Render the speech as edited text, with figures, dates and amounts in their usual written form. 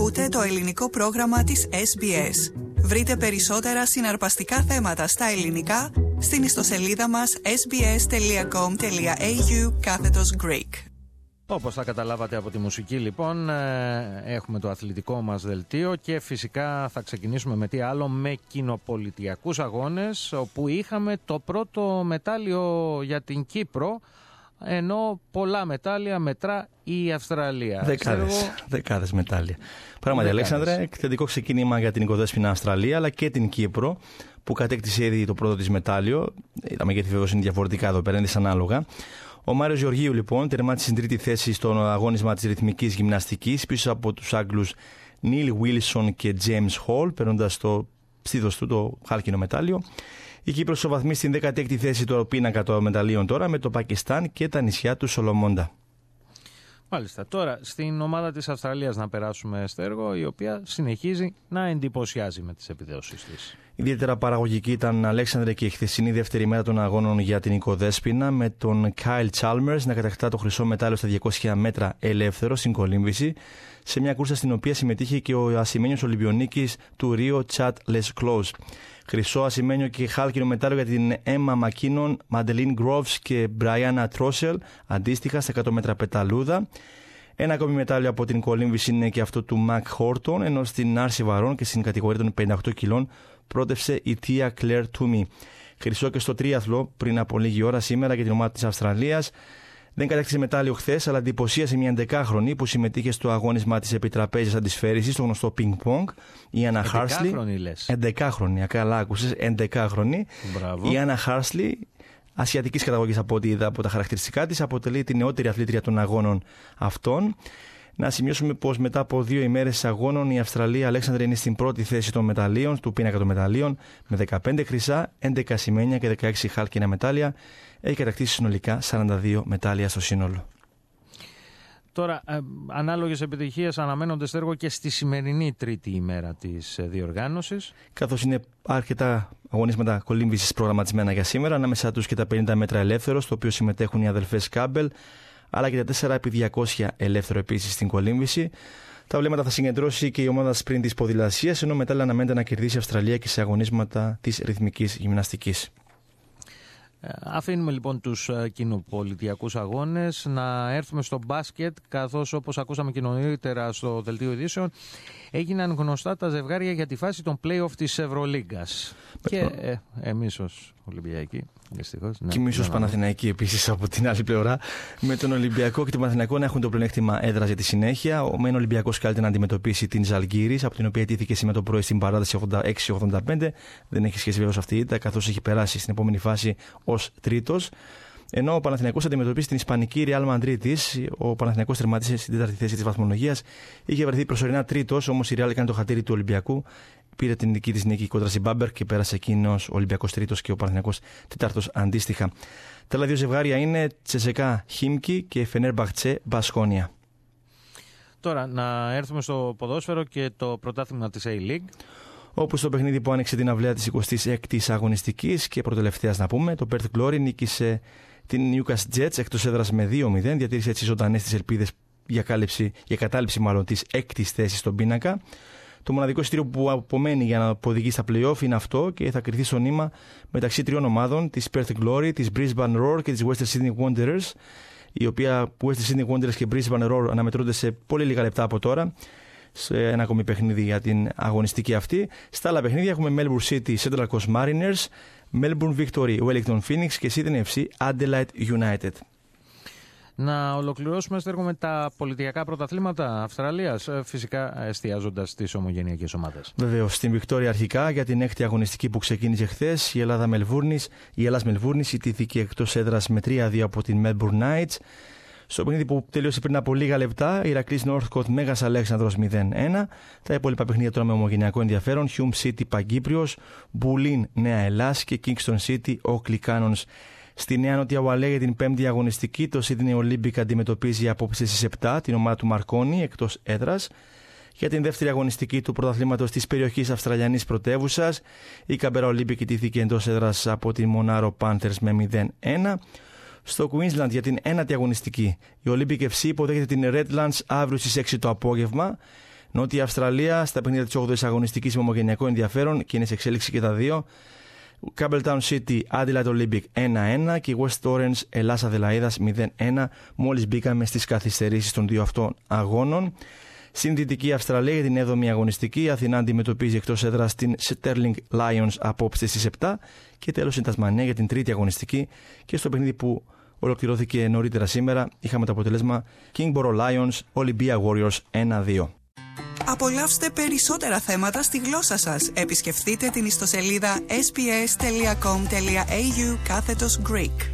Ακούτε το ελληνικό πρόγραμμα της SBS. Βρείτε περισσότερα συναρπαστικά θέματα στα ελληνικά στην ιστοσελίδα μας sbs.com.au/Greek. Όπως θα καταλάβατε από τη μουσική, λοιπόν, έχουμε το αθλητικό μας δελτίο και φυσικά θα ξεκινήσουμε με τι άλλο, με κοινοπολιτιακούς αγώνες, όπου είχαμε το πρώτο μετάλλιο για την Κύπρο, ενώ πολλά μετάλλια μετρά η Αυστραλία. Δεκάδες μετάλλια. Πράγματι, Αλέξανδρε, εκθετικό ξεκίνημα για την οικοδέσποινα Αυστραλία, αλλά και την Κύπρο, που κατέκτησε ήδη το πρώτο της μετάλλιο. Τα μεγέθη βεβαίως είναι διαφορετικά εδώ πέρα, είναι δυσανάλογα. Ο Μάριος Γεωργίου, λοιπόν, τερμάτισε στην τρίτη θέση στο αγώνισμα της ρυθμικής γυμναστικής, πίσω από τους Άγγλους Νίλ Βίλσον και James Hall, παίρνοντας το στήθος του το χάλκινο μετάλλιο. Η Κύπρος ισοβαθμεί στην 16η θέση του πίνακα των μεταλλίων τώρα, με το Πακιστάν και τα νησιά του Σολομόντα. Μάλιστα. Τώρα στην ομάδα της Αυστραλίας να περάσουμε, Στέργο, η οποία συνεχίζει να εντυπωσιάζει με τις επιδόσεις της. Ιδιαίτερα παραγωγική ήταν, Αλέξανδρε, και η χθεσινή δεύτερη μέρα των αγώνων για την οικοδέσποινα, με τον Κάιλ Τσάλμερς να κατακτά το χρυσό μετάλλιο στα 200 μέτρα ελεύθερο στην κολύμβηση, σε μια κούρσα στην οποία συμμετείχε και ο ασημένιος Ολυμπιονίκης του Ρίο, Τσάτ Λεσκλόζ. Χρυσό, ασημένιο και χάλκινο μετάλλιο για την Έμα Μακίνον, Μαντελίν Γκρόβς και Μπραϊάννα Τρόσελ, αντίστοιχα στα 100 μέτρα πεταλούδα. Ένα ακόμη μετάλλιο από την κολύμβηση είναι και αυτό του Μακ Χόρτον, ενώ στην άρση βαρών και στην κατηγορία των 58 κιλών πρότευσε η Τία Κλέρ Τούμι. Χρυσό και στο τρίαθλο πριν από λίγη ώρα σήμερα για την ομάδα της Αυστραλίας. Δεν κατέκτησε μετάλλιο χθες, αλλά εντυπωσίασε μια 11χρονη που συμμετείχε στο αγώνισμα της επιτραπέζιας αντισφαίρησης, το γνωστό πινκ-πονγκ, η Άννα Χάρσλι. 11χρονη, καλά άκουσες, 11χρονη. Η Άννα Χάρσλι, ασιατικής καταγωγής από ό,τι είδα από τα χαρακτηριστικά της, αποτελεί την νεότερη αθλήτρια των αγώνων αυτών. Να σημειώσουμε πως μετά από 2 ημέρες αγώνων η Αυστραλία, Αλέξανδρε, είναι στην πρώτη θέση των μεταλλίων, του πίνακα των μεταλλίων, με 15 χρυσά, 11 ασημένια και 16 χάλκινα μετάλλια. Έχει κατακτήσει συνολικά 42 μετάλλια στο σύνολο. Τώρα, ανάλογες επιτυχίες αναμένονται, Στέργο, και στη σημερινή τρίτη ημέρα της διοργάνωσης. Καθώς είναι αρκετά αγωνίσματα κολύμβησης προγραμματισμένα για σήμερα, ανάμεσα τους και τα 50 μέτρα ελεύθερο, στο οποίο συμμετέχουν οι αδελφές Κάμπελ, αλλά και τα 4x200 ελεύθερο επίσης στην κολύμβηση. Τα βλέμματα θα συγκεντρώσει και η ομάδα sprint της ποδηλασίας, ενώ μετά αναμένεται να κερδίσει η Αυστραλία και σε αγωνίσματα της ρυθμικής γυμναστικής. Αφήνουμε λοιπόν τους κοινοπολιτιακούς αγώνες, να έρθουμε στο μπάσκετ, καθώς όπως ακούσαμε και νωρίτερα στο δελτίο ειδήσεων, έγιναν γνωστά τα ζευγάρια για τη φάση των play-off της Ευρωλίγκας. Και εμείς ως Ολυμπιακοί, δυστυχώς. Και εμείς ως Παναθηναϊκοί επίσης από την άλλη πλευρά, με τον Ολυμπιακό και τον Παναθηναϊκό να έχουν το πλεονέκτημα έδρας για τη συνέχεια. Ο μεν Ολυμπιακός καλείται να αντιμετωπίσει την Ζαλγκύρης, από την οποία ιτήθηκε σήμερα το πρωί στην παράταση 86-85. Δεν έχει σχέση βέβαια αυτή η ήττα, καθώς έχει περάσει στην επόμενη φάση ως τρίτος. Ενώ ο Παναθηναϊκός αντιμετωπίσει την Ισπανική Real Madrid. Ο Παναθηναϊκός τερμάτισε στην τέταρτη θέση της βαθμολογίας. Είχε βρεθεί προσωρινά τρίτος, όμως η Real έκανε το χατήρι του Ολυμπιακού. Πήρε την δική της νίκη κόντρα στην Μπάμπερ και πέρασε εκείνος ο Ολυμπιακός τρίτος και ο Παναθηναϊκός τέταρτος αντίστοιχα. Τα άλλα δύο ζευγάρια είναι Τσεσεκά Χίμκι και Φενέρμπαχτσε Μπασκόνια. Τώρα να έρθουμε στο ποδόσφαιρο και το πρωτάθλημα της A-League. Όπου στο παιχνίδι που άνοιξε την αυλαία της 26ης αγωνιστικής και προτελευταίας να πούμε, το Perth Glory νίκησε την Newcastle Jets εκτός έδρας με 2-0, διατήρησε έτσι ζωντανές τις ελπίδες για κατάληψη της 6ης θέσης στον πίνακα. Το μοναδικό εισιτήριο που απομένει για να οδηγεί στα play-off είναι αυτό και θα κριθεί στο νήμα μεταξύ τριών ομάδων, της Perth Glory, της Brisbane Roar και της Western Sydney Wanderers, η οποία Western Sydney Wanderers και Brisbane Roar αναμετρούνται σε πολύ λίγα λεπτά από τώρα, σε ένα ακόμη παιχνίδι για την αγωνιστική αυτή. Στα άλλα παιχνίδια έχουμε Melbourne City Central Coast Mariners, Melbourne Victory Wellington Phoenix και Sydney FC Adelaide United. Να ολοκληρώσουμε, Στέργο, με τα πολιτιακά πρωταθλήματα Αυστραλίας, φυσικά εστιάζοντας στις ομογενειακές ομάδες. Βεβαίως, στην Βικτόρια αρχικά για την 6η αγωνιστική που ξεκίνησε χθες, η Ελλάς Μελβούρνης ιτήθηκε εκτός έδρας με 3-2 από την Melbourne Knights. Στο παιχνίδι που τέλειωσε πριν από λίγα λεπτά, Ηρακλής Northcote Μέγας Αλέξανδρος 0-1. Τα υπόλοιπα παιχνίδια τώρα με ομογενειακό ενδιαφέρον: Hume City Παγκύπριος, Μπουλίν Νέα Ελλάς και Kingston City Oakley Cannons. Στη Νέα Νότια Ουαλέ για την 5η αγωνιστική, το Sydney Olympic αντιμετωπίζει απόψε στις 7 την ομάδα του Μαρκόνι εκτός έδρας. Για την δεύτερη αγωνιστική του πρωταθλήματος της περιοχής Αυστραλιανής πρωτεύουσας, η Canberra Olympic ιτήθηκε εντός έδρας από την Monaro Panthers με 0-1. Στο Queensland για την ένατη αγωνιστική, η Olympic FC υποδέχεται την Redlands αύριο στις 6 το απόγευμα. Νότια Αυστραλία, στα παιχνίδια της 8ης αγωνιστικής με ομογενειακό ενδιαφέρον και είναι σε εξέλιξη και τα δύο. Campbelltown City, Adelaide Olympic 1-1 και West Torrens, Ελλάς Αδελαΐδας 0-1. Μόλις μπήκαμε στις καθυστερήσεις των δύο αυτών αγώνων. Στην Δυτική Αυστραλία για την 7η αγωνιστική, η Αθηνά αντιμετωπίζει εκτός έδρας την Sterling Lions απόψε στις 7 και τέλος η Τασμανία για την 3η αγωνιστική και στο παιχνίδι που ολοκληρώθηκε νωρίτερα σήμερα είχαμε το αποτέλεσμα Kingborough Lions, Olympia Warriors 1-2. Απολαύστε περισσότερα θέματα στη γλώσσα σας. Επισκεφτείτε την ιστοσελίδα sbs.com.au/Greek.